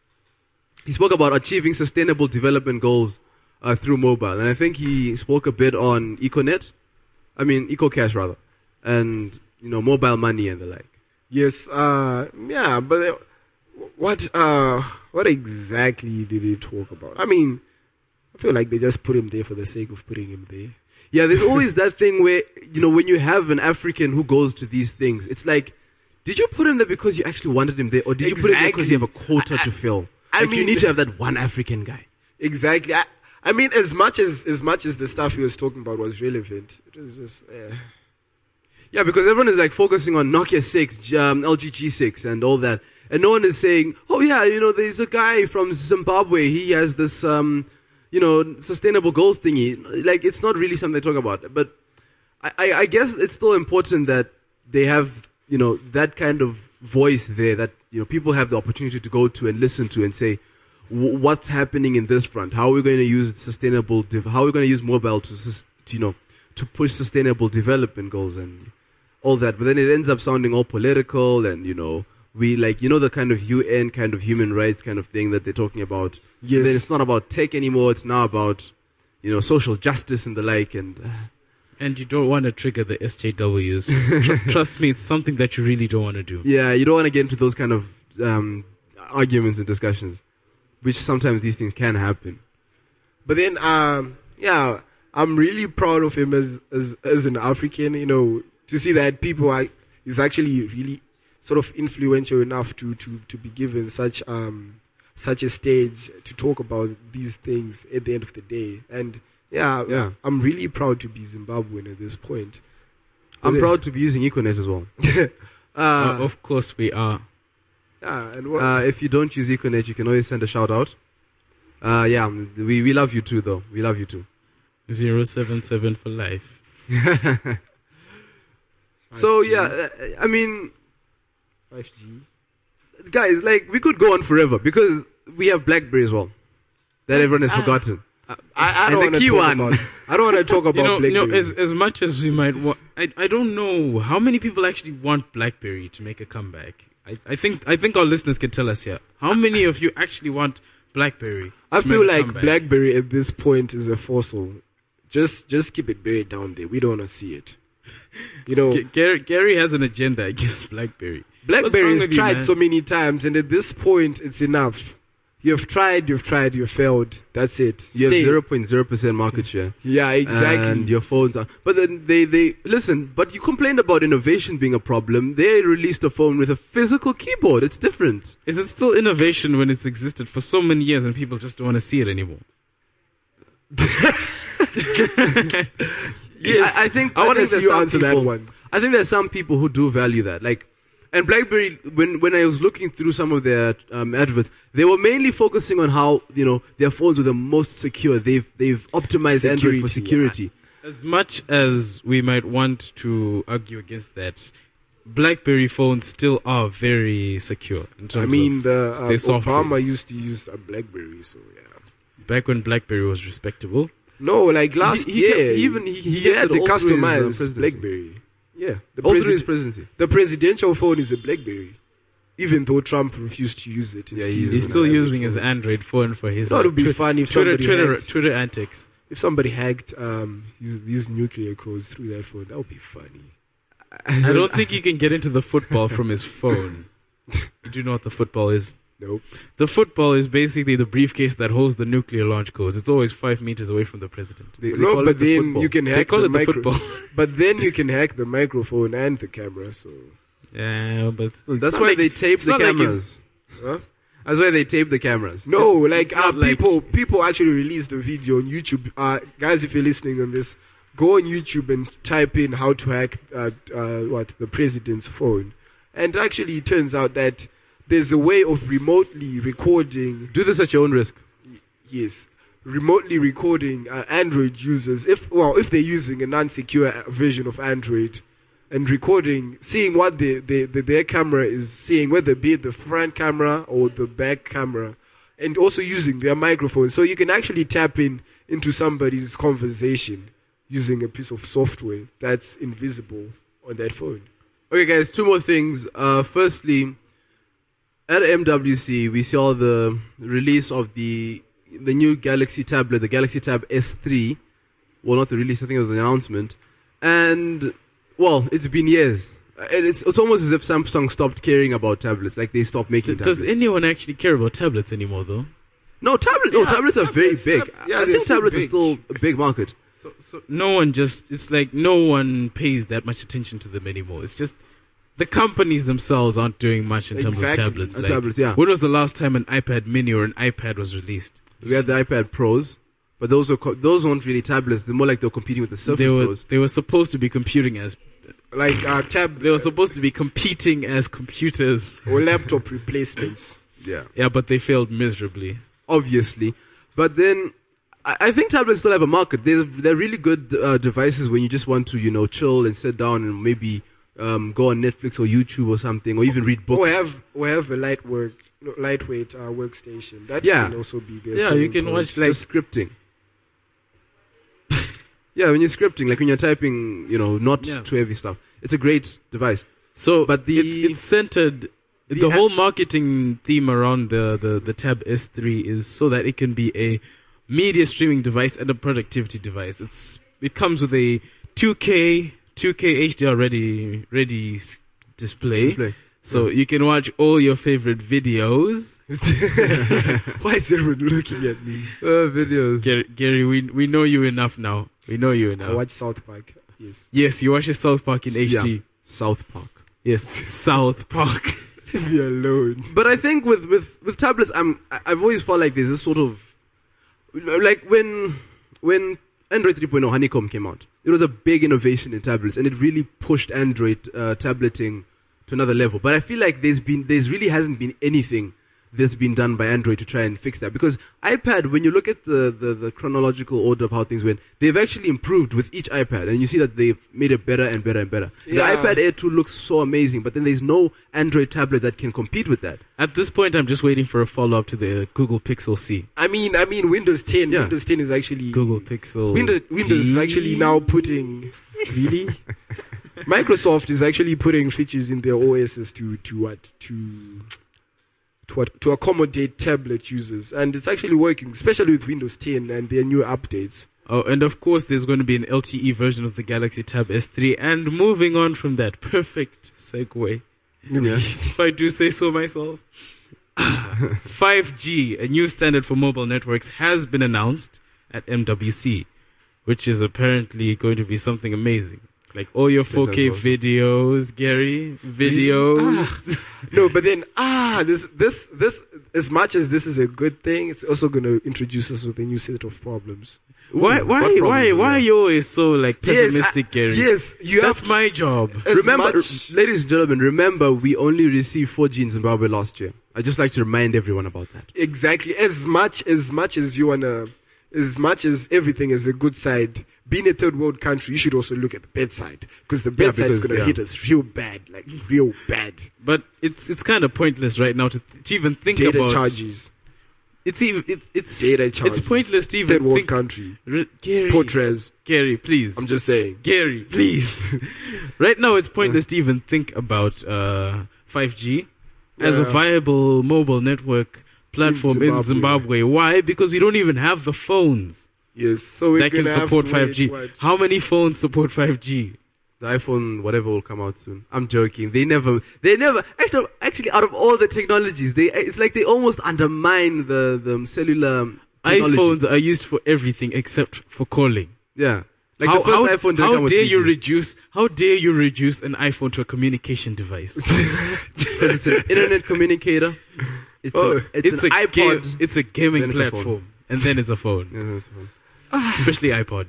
He spoke about achieving sustainable development goals uh, through mobile, and I think he spoke a bit on Econet. I mean, EcoCash rather, and you know, mobile money and the like. Yes, uh, yeah, but uh, what, uh, what exactly did he talk about? I mean, I feel like they just put him there for the sake of putting him there. Yeah, there's always that thing where, you know, when you have an African who goes to these things, it's like, did you put him there because you actually wanted him there, or did you put him there because you have a quota Exactly. to fill? I Like, you mean- need to have that one African guy. Exactly. I, I mean, as much as as much as the stuff he was talking about was relevant, it was just. Uh, Yeah, because everyone is like focusing on Nokia six, J- um, L G G six, and all that, and no one is saying, "Oh yeah, you know, there's a guy from Zimbabwe. He has this, um, you know, sustainable goals thingy." Like, it's not really something they talk about. But I, I, I guess it's still important that they have, you know, that kind of voice there that you know people have the opportunity to go to and listen to and say, "W- "What's happening in this front? How are we going to use sustainable? Dev- how are we going to use mobile to, sus- to, you know, to push sustainable development goals and." all that, but then it ends up sounding all political and, you know, we like, you know, the kind of U N kind of human rights kind of thing that they're talking about. Yes. And then it's not about tech anymore. It's now about, you know, social justice and the like. And uh, And you don't want to trigger the S J Ws. Tr- trust me, it's something that you really don't want to do. yeah, you don't want to get into those kind of um, arguments and discussions, which sometimes these things can happen. But then, um, yeah, I'm really proud of him as, as as an African. You know, to see that people are is actually really sort of influential enough to to to be given such um such a stage to talk about these things at the end of the day. And yeah, Yeah. I'm really proud to be Zimbabwean at this point. I'm But proud to be using Econet as well. then- Uh, uh, of course we are. yeah, and what, Uh, if you don't use Econet, you can always send a shout out. Uh, yeah, we, we love you too, though. We love you too. zero seven seven for life. So, five G, yeah, uh, I mean, five G. guys, like, we could go on forever because we have BlackBerry as well. That everyone has forgotten. I, I And don't the want to key talk one. about. I don't want to talk about You know, you know, BlackBerry. as as much as we might want, I I don't know how many people actually want BlackBerry to make a comeback. I, I think I think our listeners can tell us here. How many of you actually want BlackBerry? I to feel make a like comeback? BlackBerry at this point is a fossil. Just just keep it buried down there. We don't want to see it. You know, G- Gary, Gary has an agenda against BlackBerry. What's wrong BlackBerry's with you, tried man? so many times, and at this point, it's enough. You've tried, you've tried, you've failed. That's it. You Stay. have zero point zero percent market share. Yeah, exactly. And your phones are. But then they, they, listen, but you complained about innovation being a problem. They released a phone with a physical keyboard. It's different. Is it still innovation when it's existed for so many years and people just don't want to see it anymore? Yes. I, I think, I want to think see there's you some answer that people- one. I think there's some people who do value that. Like, and BlackBerry, when, when I was looking through some of their um, adverts, they were mainly focusing on how, you know, their phones were the most secure. They've, they've optimized Android for Security, security. As much as we might want to argue against that, BlackBerry phones still are very secure. In terms I mean, of the uh, their software. Obama used to use a BlackBerry, so yeah. back when BlackBerry was respectable. No, like last He- he year, kept- even he- he, he had kept the it all through his, uh, customized presidency. BlackBerry. Yeah, the, All through president- his presidency. the presidential phone is a BlackBerry, even though Trump refused to use it. Yeah, still he's- using He's an still Android using his phone. Android phone for his That uh, would be twi- funny if Twitter, somebody Twitter, hacked, Twitter antics. if somebody hacked um his, these nuclear codes through that phone. That would be funny. I don't think he can get into the football from his phone. You do know what the football is? Nope. The football is basically the briefcase that holds the nuclear launch codes. It's always five meters away from the president. They, they no, call but it the then football. you can They hack call the it the micro- football. But then you can hack the microphone and the camera. So, Yeah, but still, That's it's not why like- they tape it's the not like he's- cameras. huh? That's why they tape the cameras. No, It's- like it's uh, not like- people people actually released a video on YouTube. Uh, guys, if you're listening on this, go on YouTube and type in how to hack uh, uh, what the president's phone, and actually it turns out that there's a way of remotely recording. Do this at your own risk. Yes, remotely recording uh, Android users. If well, if they're using a non-secure uh, version of Android, and recording, seeing what the, the, the their camera is seeing, whether it be the front camera or the back camera, and also using their microphone. So you can actually tap in into somebody's conversation using a piece of software that's invisible on that phone. Okay, guys, two more things. Uh, firstly, at M W C, we saw the release of the the new Galaxy tablet, the Galaxy Tab S three. Well, not the release, I think it was an announcement. And, well, it's been years. And It's, it's almost as if Samsung stopped caring about tablets, like they stopped making D- tablets. Does anyone actually care about tablets anymore, though? No, tablets, no, Yeah, tablets are tablets, very big. tab- yeah, I they're think still tablets are big. still a big market. So, so no one just, it's like no one pays that much attention to them anymore. It's just the companies themselves aren't doing much in terms Exactly. of tablets. Uh, Like, tablets, yeah. When was the last time an iPad mini or an iPad was released? We had the iPad Pros, but those were co- those weren't really tablets. They're more like they were competing with the Surface They were, Pros. they were supposed to be computing as, Like uh, tab they were supposed to be competing as computers. or laptop replacements. Yeah, Yeah, but they failed miserably. obviously. But then, I, I think tablets still have a market. They're they're really good uh, devices when you just want to, you know, chill and sit down and maybe um, go on Netflix or YouTube or something, or even read Or books. have or have a light work, no, lightweight uh, workstation. That Yeah. can also be there. Yeah, you can watch like Just scripting. Yeah, when you're scripting, like when you're typing, you know, not Yeah. too heavy stuff. It's a great device. So, But the- it's, it's centered. The, the whole marketing theme around the, the, the Tab S three is so that it can be a media streaming device and a productivity device. It's it comes with a two K two K H D R ready ready s- display. Display. So you can watch all your favorite videos. Why is everyone looking at me? Uh, videos. Gary, Gary, we we know you enough now. We know you I enough. watch South Park. Yes. Yes, you watch South Park in Yeah. H D. South Park. Yes, South Park. Leave me alone. But I think with, with, with tablets, I'm, I- I've always felt like there's this sort of, like when, when Android three point oh Honeycomb came out, it was a big innovation in tablets and it really pushed Android uh, tableting to another level. But I feel like there's been, there's really hasn't been anything that's been done by Android to try and fix that. Because iPad, when you look at the, the, the chronological order of how things went, they've actually improved with each iPad. And you see that they've made it better and better and better. Yeah. The iPad Air two looks so amazing, but then there's no Android tablet that can compete with that. At this point, I'm just waiting for a follow-up to the Google Pixel C. I mean, I mean, Windows ten. Yeah. Windows ten is actually Google Pixel Windows. Windows is D. actually now putting really. Microsoft is actually putting features in their O Ss to to what to to what, to accommodate tablet users, and it's actually working, especially with Windows ten and their new updates. Oh, and of course, there's going to be an L T E version of the Galaxy Tab S three. And moving on from that, perfect segue, Yeah. if I do say so myself. five G, a new standard for mobile networks, has been announced at M W C, which is apparently going to be something amazing. Like all your four K Better. videos, Gary, videos. No, but then ah, this this this as much as this is a good thing, it's also going to introduce us with a new set of problems. Why, Ooh, why, what problem why, is why are that? you always so like pessimistic, yes, I- Gary? Yes, you That's have my job. to, as Remember, much- ladies and gentlemen, remember we only received four G in Zimbabwe last year. I just like to remind everyone about that. exactly as much as much as you wanna, as much as everything is a good side. Being a third world country, you should also look at the bad side, because the bad Yeah, side is because- gonna yeah. hit us real bad, like real bad. But it's it's kind of pointless right now to to even think Data about. charges, It's even it's it's data charges. it's pointless to even Third world think. country, Re- Gary, Portres. Gary, please. I'm just saying. Gary, please. Right now, it's pointless to even think about uh, five G as a Yeah. viable mobile network platform in Zimbabwe. Zimbabwe. Why? Because we don't even have the phones Yes, so we're that can gonna have support to five G. wait, what? How many phones support five G? The iPhone, whatever, will come out soon. I'm joking. They never, they never, actually, actually out of all the technologies, they, it's like they almost undermine the, the cellular technology. iPhones are used for everything except for calling. Yeah. Like how the first how, iPhone didn't how come with dare three G. you reduce? How dare you reduce an iPhone to a communication device? Because it's an internet communicator. It's, Oh, a, it's, it's an a iPod. ga- it's a gaming Then it's a phone. platform, and then it's a phone, Yeah, it's a phone. especially iPod.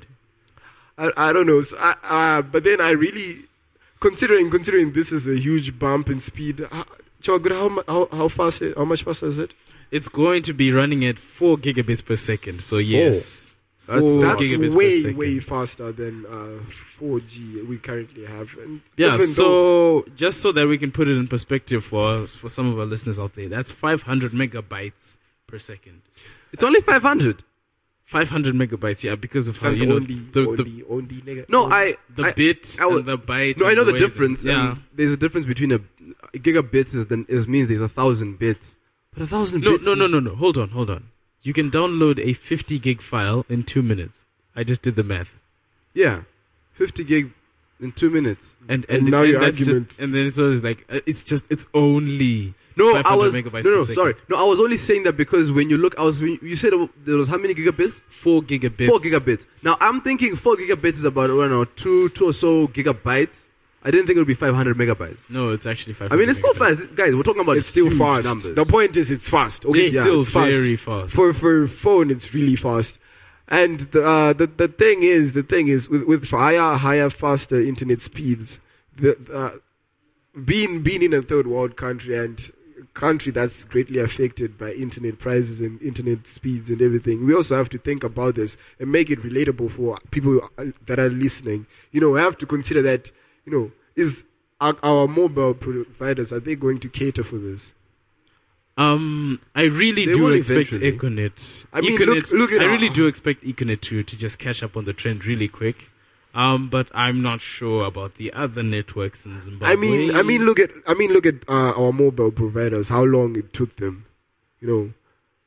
I, I don't know. So I, uh, but then I really, considering considering this is a huge bump in speed. Uh, Chogood, how mu- how how fast? How much faster is it? It's going to be running at four gigabits per second. So yes, That's- four That's gigabits per way second. way faster than uh, four G we currently have. And Yeah. even though- So just so that we can put it in perspective for for some of our listeners out there, that's five hundred megabytes per second. It's only five hundred. five hundred megabytes, yeah, because of how Sounds you know only the, the, only only nega- No, only- I, the I bit I will- and the byte. no, I and know the way difference. that- Yeah. And there's a difference between a, a gigabit is then is means there's a thousand bits. But a thousand No, bits. no, no, is- no, no. Hold on, hold on. You can download a fifty gig file in two minutes. I just did the math. Yeah, fifty gig in two minutes. And And and, now and your that's argument- just and then it's always like uh, it's just it's only No, I 500 was megabytes no, per no, second. sorry, no. I was only saying that because when you look, I was you said there was how many gigabits? four gigabits. Four gigabits. Now I'm thinking four gigabits is about I don't know two two or so gigabytes. I didn't think it would be five hundred megabytes. No, it's actually five. I mean, it's still fast, guys. We're talking about it's still huge fast. numbers. The point is, it's fast. Okay, It's yeah, still it's fast. very fast. For for phone, it's really fast. And the uh, the the thing is, the thing is, with with higher higher faster internet speeds, the uh, being being in a third world country and country that's greatly affected by internet prices and internet speeds and everything, we also have to think about this and make it relatable for people that are listening. You know, we have to consider that. You know, is our, our mobile providers, are they going to cater for this? Um, I really They do will expect eventually. Econet. I mean, Econet, look- look at I our- really do expect Econet to to just catch up on the trend really quick. Um, but I'm not sure about the other networks in Zimbabwe. I mean, I mean, look at, I mean, look at uh, our mobile providers. How long it took them, you know?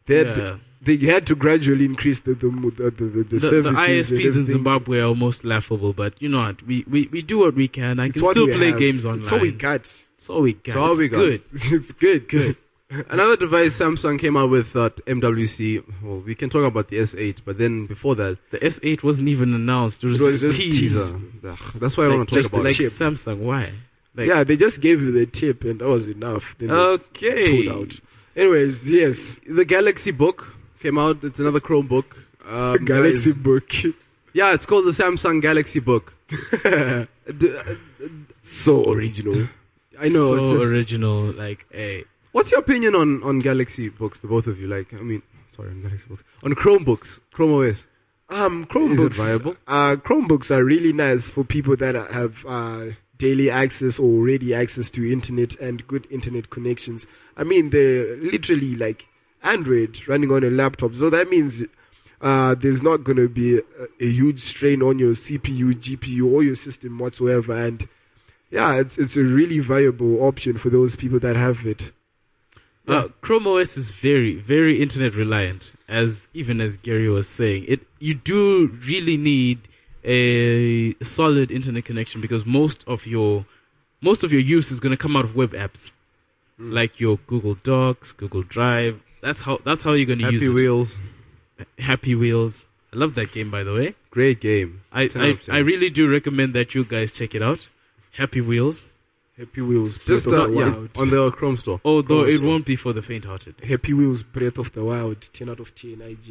They had, Yeah. they had to gradually increase the the the, the, the, the The, the services. I S and Ps in everything. Zimbabwe are almost laughable, but you know what? We, we, we do what we can. I It's can what still we play have. games online. It's all we got. It's all we got. It's all It's we got. good. It's good. Good. Another device Samsung came out with at M W C. Well, we can talk about the S eight, but then before that, The S eight wasn't even announced. It was, It was just just teased. teaser. Ugh, that's why I don't Like, want to talk just about like it. tip. Samsung. Why? Like, Yeah, they just gave you the tip, and that was enough. Then they okay. pulled out. Anyways, yes, The Galaxy Book came out. It's another Chromebook. Um, Galaxy guys- Book, Yeah, it's called the Samsung Galaxy Book. D- uh, so original. I know. So it's just- original. Like, hey. What's your opinion on, on Galaxy Books, the both of you? Like, I mean, sorry, on Galaxy Books. On Chromebooks, Chrome O S. Um, Chromebooks. viable? Uh, Chromebooks are really nice for people that have uh, daily access or ready access to internet and good internet connections. I mean, they're literally like Android running on a laptop. So that means uh, there's not going to be a, a huge strain on your C P U, G P U, or your system whatsoever. And yeah, it's it's a really viable option for those people that have it. Uh, Chrome O S is very, very internet reliant, as even as Gary was saying. It you do really need a solid internet connection because most of your most of your use is going to come out of web apps, It's like your Google Docs, Google Drive. That's how that's how you're going to use Happy it. Wheels. Happy Wheels. I love that game, by the way. Great game. I ten out I, of ten. I really do recommend that you guys check it out. Happy Wheels. Happy Wheels, Just Breath uh, of the yeah, Wild. on the Chrome store. Although Chrome it store. won't be for the faint-hearted. Happy Wheels, Breath of the Wild, ten out of ten, I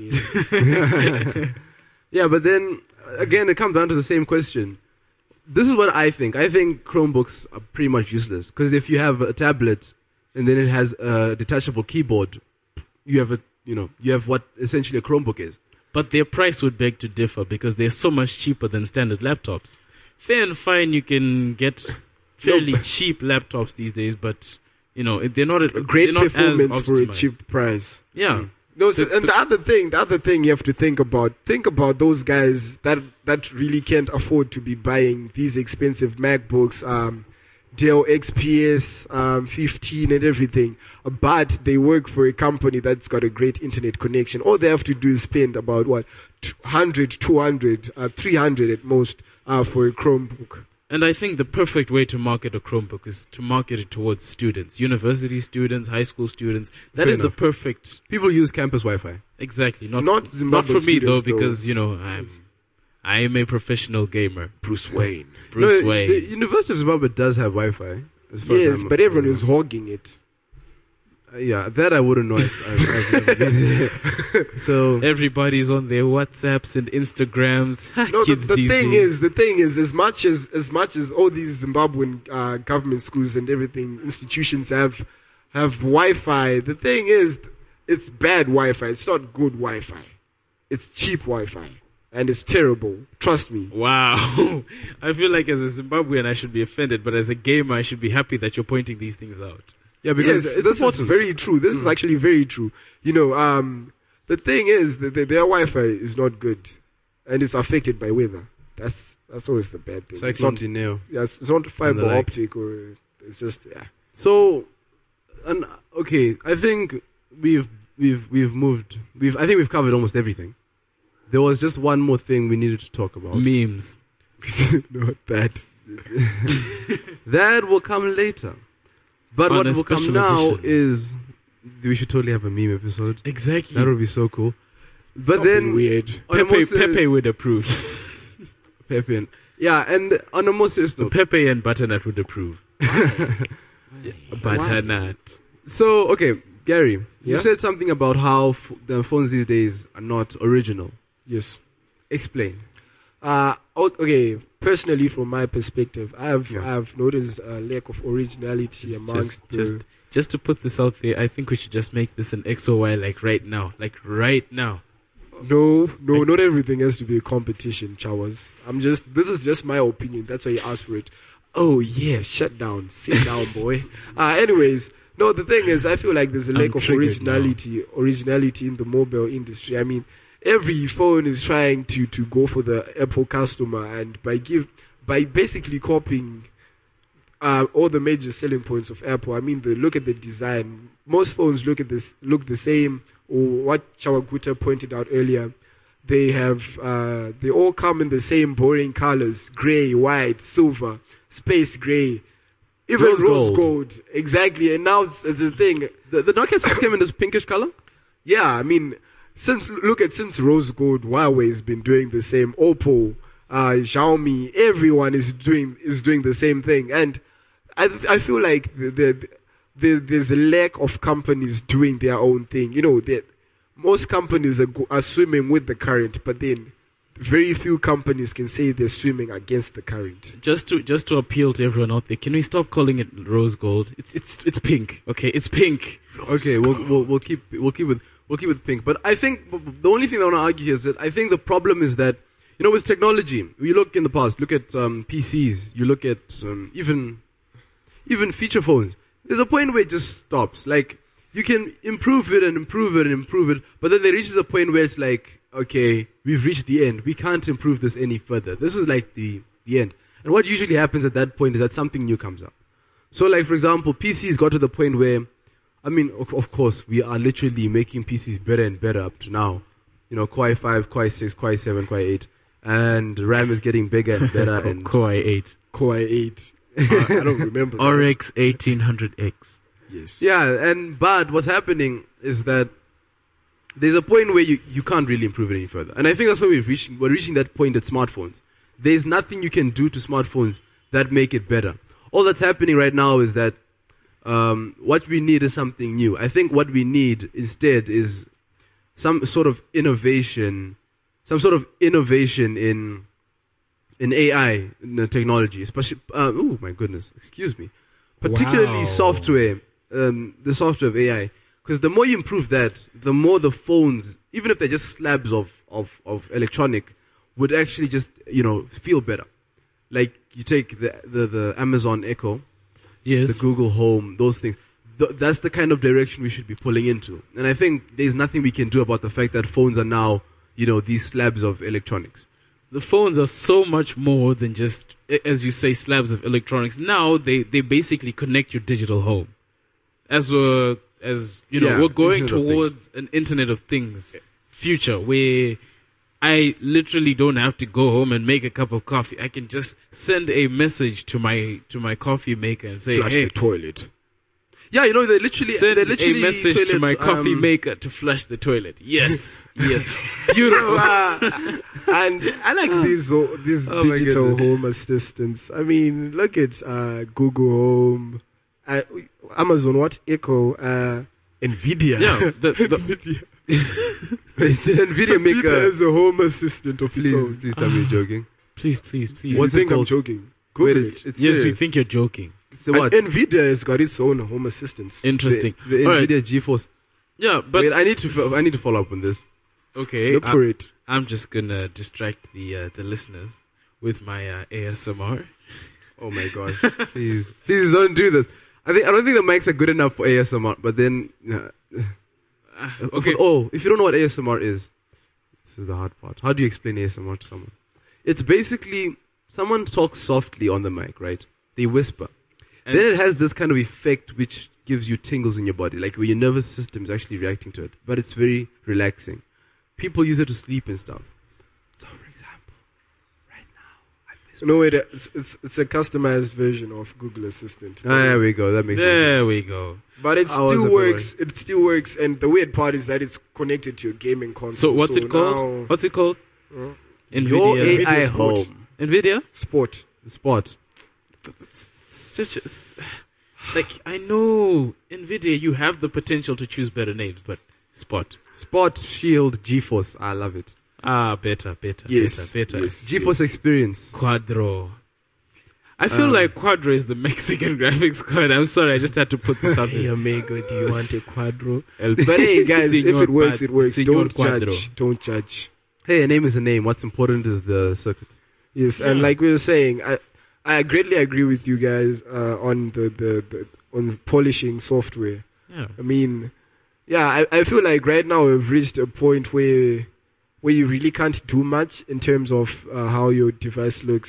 G. Yeah, but then uh, again, it comes down to the same question. This is what I think. I think Chromebooks are pretty much useless because if you have a tablet and then it has a detachable keyboard, you have a you know you have what essentially a Chromebook is. But their price would beg to differ because they're so much cheaper than standard laptops. Fair and fine, you can get fairly cheap laptops these days, but you know they're not a Great they're not as performance for a optimized. cheap price. Yeah, No, so, The- and the- the other thing, the other thing you have to think about, think about those guys that that really can't afford to be buying these expensive MacBooks, um, Dell X P S um, fifteen and everything, but they work for a company that's got a great internet connection. All they have to do is spend about what, one hundred, two hundred, uh, three hundred at most uh, for a Chromebook. and I think the perfect way to market a Chromebook is to market it towards students, university students, high school students. That Fair is enough. the perfect, People use campus Wi-Fi. exactly. Not Not not Zimbabwean for me though, students, though. because you know I'm I am a professional gamer. Bruce Wayne. Bruce no, Wayne. The University of Zimbabwe does have Wi-Fi. As far as Yes, I'm but everyone aware. is hogging it. Uh, yeah, that I wouldn't know. I've, I've, I've never been there. So Everybody's on their WhatsApps and Instagrams. No, the, Kids the these thing days. is, the thing is, as much as as much as all these Zimbabwean uh, government schools and everything institutions have have Wi-Fi, the thing is, it's bad Wi-Fi. It's not good Wi-Fi. It's cheap Wi-Fi, and it's terrible. Trust me. Wow. I feel like as a Zimbabwean I should be offended, but as a gamer I should be happy that you're pointing these things out. yeah, because Yes, it's this important. is very true. This is actually very true. You know, um, the thing is that the, their Wi-Fi is not good, and it's affected by weather. That's that's always the bad thing. It's like It's not- Something Neo. Yes, it's not fiber like. optic or it's just yeah. So, and okay, I think we've we've we've moved. We've I think we've covered almost everything. There was just one more thing we needed to talk about. Memes. Not that. That will come later. But On what a will come special now edition. is we should totally have a meme episode. Exactly. That would be so cool. But Something then weird. on a Pepe, more serious- Pepe would approve. Pepe and, yeah, and on a more serious note. Pepe and Butternut would approve. Butternut. So okay, Gary, you Yeah? said something about how f- the phones these days are not original. Yes. Explain. Uh o- okay. Personally, from my perspective, I've Yeah. I've noticed a lack of originality amongst Just, the. just, just to put this out there, I think we should just make this an X O Y like right now. Like right now. no, no, not everything has to be a competition, Chawas. I'm just. This is just my opinion. That's why you asked for it. Oh yeah, shut down, sit down, boy. Uh, anyways, no. The thing is, I feel like there's a I'm lack of triggered originality, originality in the mobile industry. I mean, every phone is trying to to go for the Apple customer, and by give by basically copying uh, all the major selling points of Apple. I mean, the look at the design. Most phones look at this look the same. Or what Chawaguta pointed out earlier, they have uh, they all come in the same boring colors: gray, white, silver, space gray, even Rose rose, gold. gold. Exactly. And now it's, it's a thing. The, the Nokia six came in this pinkish color. Yeah, I mean, since look at since rose gold, Huawei's been doing the same. Oppo, uh, Xiaomi, everyone is doing is doing the same thing, and I I feel like the, the, the, there's a lack of companies doing their own thing. You know, that most companies are, go, are swimming with the current, but then very few companies can say they're swimming against the current. Just to just to appeal to everyone out there, can we stop calling it rose gold? It's it's it's pink. Okay, it's pink. Okay, we'll, we'll we'll keep we'll keep with we'll keep with pink. But I think the only thing I want to argue here is that I think the problem is that, you know, with technology, we look in the past, look at um, P Cs, you look at um, even even feature phones. There's a point where it just stops. Like, you can improve it and improve it and improve it, but then there reaches a point where it's like, okay, we've reached the end. We can't improve this any further. This is like the the end. And what usually happens at that point is that something new comes up. So, like, for example, P Cs got to the point where, I mean, of, of course, we are literally making P Cs better and better up to now. You know, Core i five, Core i six, Core i seven, Core i eight. And RAM is getting bigger and better. and Core i eight. Core i eight. Uh, I don't remember. that. R X eighteen hundred X. Yes. Yeah, and but what's happening is that there's a point where you, you can't really improve it any further. And I think that's why we're reaching, we're reaching that point at smartphones. There's nothing you can do to smartphones that make it better. All that's happening right now is that um, what we need is something new. I think what we need instead is some sort of innovation, some sort of innovation in in A I, in the technology, especially. Uh, oh my goodness, excuse me. Particularly Wow. software, um, the software of A I. Because the more you improve that, the more the phones, even if they're just slabs of, of, of electronic, would actually just, you know, feel better. Like, you take the, the, the Amazon Echo, Yes. the Google Home, those things. Th- that's the kind of direction we should be pulling into. And I think there's nothing we can do about the fact that phones are now, you know, these slabs of electronics. The phones are so much more than just, a- as you say, slabs of electronics. Now they, they basically connect your digital home. As we're, as you know, Yeah, we're going Internet of towards an Internet of Things future where I literally don't have to go home and make a cup of coffee. I can just send a message to my to my coffee maker and say, Flush "Hey, the toilet. Yeah, you know, they literally, send they literally a message to toilet, my coffee um, maker to flush the toilet." Yes, yes, beautiful. Uh, and I like these uh, these Oh my digital goodness. home assistants. I mean, look at uh, Google Home, uh, Amazon, what Echo, uh, Nvidia. Yeah, the, the, Did NVIDIA make Nvidia a... is a home assistant of its Please, own. please tell me you're joking. please, please, please. You What's it think I'm called? joking? Wait, Google it's, it. it's Yes, we serious. think you're joking. So what? And Nvidia has got its own home assistants. Interesting. The, the All right. NVIDIA GeForce. Yeah, but Wait, I need to fo- I need to follow up on this. okay. Look I- for it. I'm just gonna distract the uh, the listeners with my uh, A S M R. Oh my gosh! Please, please don't do this. I think I don't think the mics are good enough for A S M R. But then, uh, Okay. Oh, if you don't know what A S M R is, this is the hard part. How do you explain A S M R to someone? It's basically someone talks softly on the mic, right? They whisper. And- then it has this kind of effect which gives you tingles in your body, like where your nervous system is actually reacting to it. But it's very relaxing. People use it to sleep and stuff. So, for example, right now, I'm whispering. No, wait, it's, it's, it's a customized version of Google Assistant. Ah, there we go. That makes more There sense. we go. But it I was still a bit works. It still works. And the weird part is that it's connected to your gaming console. So what's it called? now- What's it called? Huh? Your Nvidia. A I Nvidia Sport. home. Nvidia. Sport. Spot. It's such a, s- like I know Nvidia. You have the potential to choose better names, but Spot. Spot, Shield, GeForce. I love it. Ah, better, better, Yes, better, better. yes. GeForce Experience. Quadro. I feel Um, like Quadro is the Mexican graphics card. I'm sorry, I just had to put this out Hey, there. amigo, do you want a quadro? El- But hey, guys, if Señor it works, Quad- it works. Señor Don't Quadro. judge. Don't judge. Hey, a name is a name. What's important is the circuit. Yes, and Yeah. like we were saying, I I greatly agree with you guys uh, on the, the, the on polishing software. Yeah. I mean, yeah, I, I feel like right now we've reached a point where where you really can't do much in terms of uh, how your device looks.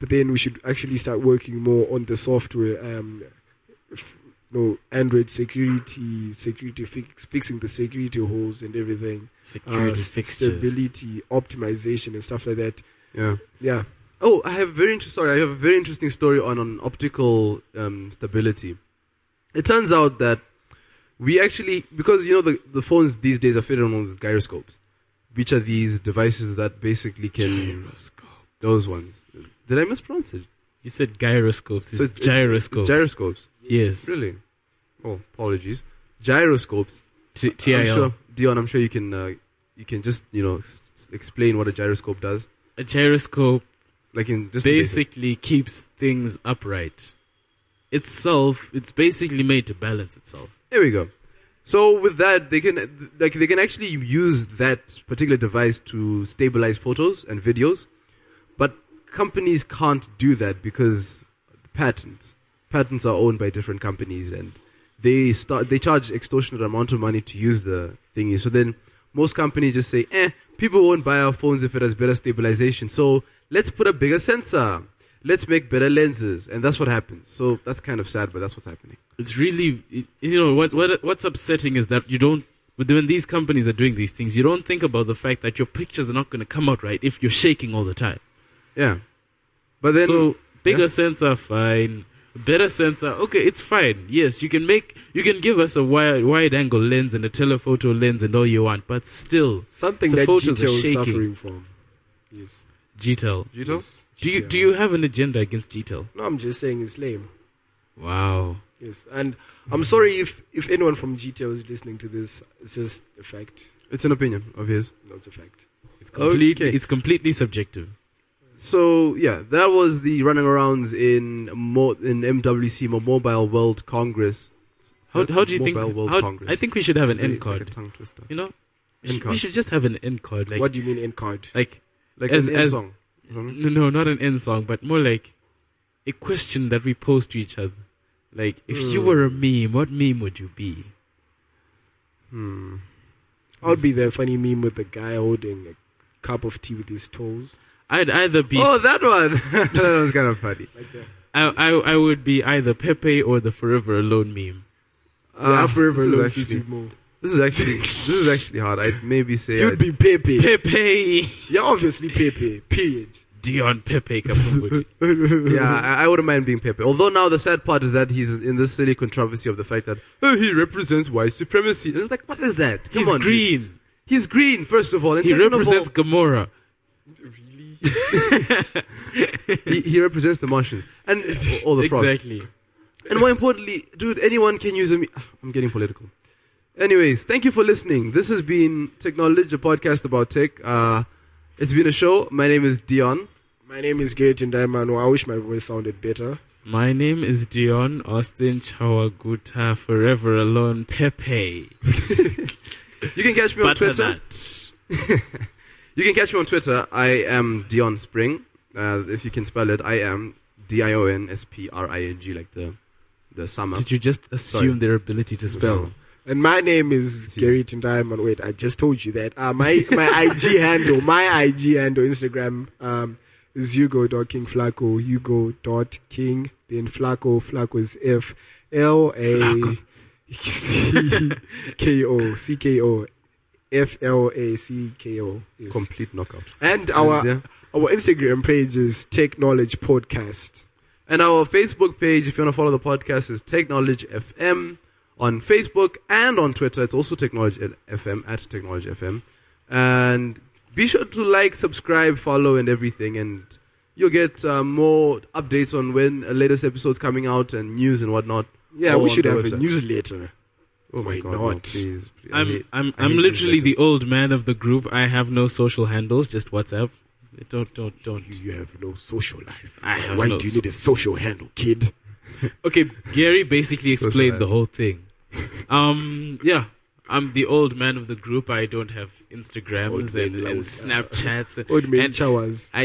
but then we should actually start working more on the software. Um, f- no, Android security, security fix, fixing the security holes and everything. Security uh, fixtures. Stability, optimization, and stuff like that. Yeah. Yeah. Oh, I have a very interesting. Sorry, I have a very interesting story on on optical um, stability. It turns out that we actually, because you know the the phones these days are fitted on all these gyroscopes, which are these devices that basically can Gyroscopes. those ones. Did I mispronounce it? You said gyroscopes. It's, So it's- it's- gyroscopes. it's gyroscopes. Yes. Really? Oh, apologies. Gyroscopes. T- T I I'm L. sure, Dion. I'm sure you can uh, you can just you know s- explain what a gyroscope does, A gyroscope like in just in basic. basically keeps things upright. Itself, it's basically made to balance itself. There we go. So with that, they can like they can actually use that particular device to stabilize photos and videos, but companies can't do that because patents patents are owned by different companies and they start they charge extortionate amount of money to use the thingy. So then most companies just say, eh, people won't buy our phones if it has better stabilization. So let's put a bigger sensor. Let's make better lenses, and that's what happens. So that's kind of sad, but that's what's happening. It's really, it- you know, what's what, what's upsetting is that you don't, when these companies are doing these things, you don't think about the fact that your pictures are not going to come out right if you're shaking all the time. Yeah, but then so bigger yeah. sensor, fine. Better sensor, okay, it's fine. Yes, you can make, you can give us a wide, wide angle lens and a telephoto lens and all you want, but still, Something The that photos G T L are is shaking. suffering from. Yes. G T E L. G T E L? Yes. Do you G T L. do you have an agenda against G T E L? No, I'm just saying it's lame. Wow. Yes, and I'm sorry if if anyone from G T L is listening to this. It's just a fact. It's an opinion of his. No, it's a fact. It's completely Okay. it's completely subjective. So yeah, that was the running arounds in Mo- in M W C Mo- Mobile World Congress. How how do you Mobile think? World How, Congress. I think we should have an It's really- end it's like a card. tongue twister. You know, we End should, we card. should just have an end card. Like What do you mean end card? like Like as- an end as- song. no, no, not an end song, but more like a question that we pose to each other. Like, if you Hmm. were a meme, what meme would you be? Hmm. I'll be the funny meme with the guy holding a cup of tea with his toes. I'd either be Oh, that one. That was kind of funny. Like that. I, I I would be either Pepe or the Forever Alone meme. Yeah, Uh, forever this is alone actually- suits you more. This is actually this is actually hard. I'd maybe say You'd I'd- be Pepe. Pepe, Yeah, obviously Pepe. Period. Dion Pepe Kapumbuchi. yeah, I, I wouldn't mind being Pepe. Although now the sad part is that he's in this silly controversy of the fact that oh, he represents white supremacy. And it's like, what is that? Come He's on, dude. green. He's green, first of all. And He second of represents Gamora. all, he, he represents the Martians and all the frogs. Exactly. And more importantly, dude, anyone can use a me- I'm getting political. Anyways, thank you for listening. This has been Technology, a podcast about tech. Uh, it's been a show. My name is Dion. My name is Garrett Ndaimano. I wish my voice sounded better. My name is Dion Austin Chawaguta, Forever Alone Pepe. You can catch me on Twitter. Butternut. You can catch me on Twitter. I am Dion Spring. Uh, if you can spell it, I am D I O N S P R I N G, like the the summer. Did you just assume Sorry. their ability to The spell? summer. And my name is See. Garrett Ndaimano. Wait, I just told you that. Uh, my my I G handle, my I G handle, Instagram um, is Hugo dot King Flacco. Hugo dot King. Then Flacco. Flacco is F L A C K O C K O F L A C K O. Yes. Complete knockout. And our yeah. our Instagram page is Tech Knowledge Podcast. And our Facebook page, if you want to follow the podcast, is Technology F M on Facebook and on Twitter. It's also Technology F M, at Technology F M. And be sure to like, subscribe, follow, and everything. And you'll get uh, more updates on when a latest episode's coming out and news and whatnot. Yeah, all we on should the have a website. newsletter. Oh my Why God, no, not? please. please. I I'm hate- I'm I I'm hate literally the newsletters. old man of the group. I have no social handles, just WhatsApp. Don't don't don't. You have no social life. I have Why no do you so- need a social handle, kid? Okay, Gary basically Social explained the handle. whole thing. Um, yeah, I'm the old man of the group. I don't have Instagrams Old man and, and loud. Snapchats. Old man and showers. I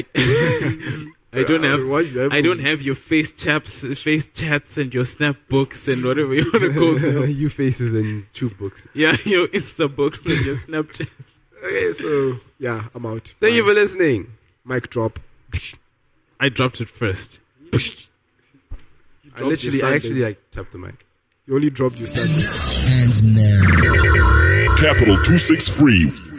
I don't Uh, have watch that I don't movie. have your face chaps, face chats, and your snap books and whatever you want to call them. you faces and tube books. Yeah, your Insta books and your Snapchat. Okay, so yeah, I'm out. Thank you Bye. for listening. Mic drop. I dropped it first. I dropped your literally, I actually standards. like tapped the mic. You only dropped your standards. And now. Capital two six three